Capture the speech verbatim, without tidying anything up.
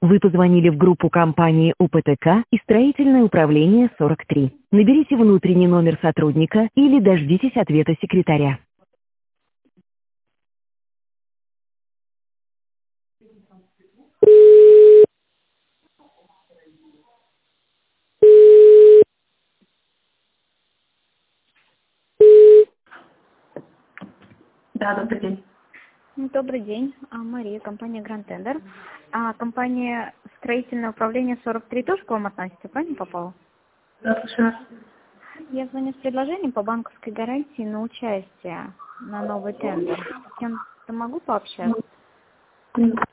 Вы позвонили в группу компании УПТК и строительное управление сорок три. Наберите внутренний номер сотрудника или дождитесь ответа секретаря. Да, добрый день. Добрый день, А, Мария, компания Grand Tender. А компания строительное управление сорок три тоже к вам относится, правильно попала? Да, слушаю вас. Я звоню с предложением по банковской гарантии на участие на новый тендер. С кем-то могу пообщаться? М,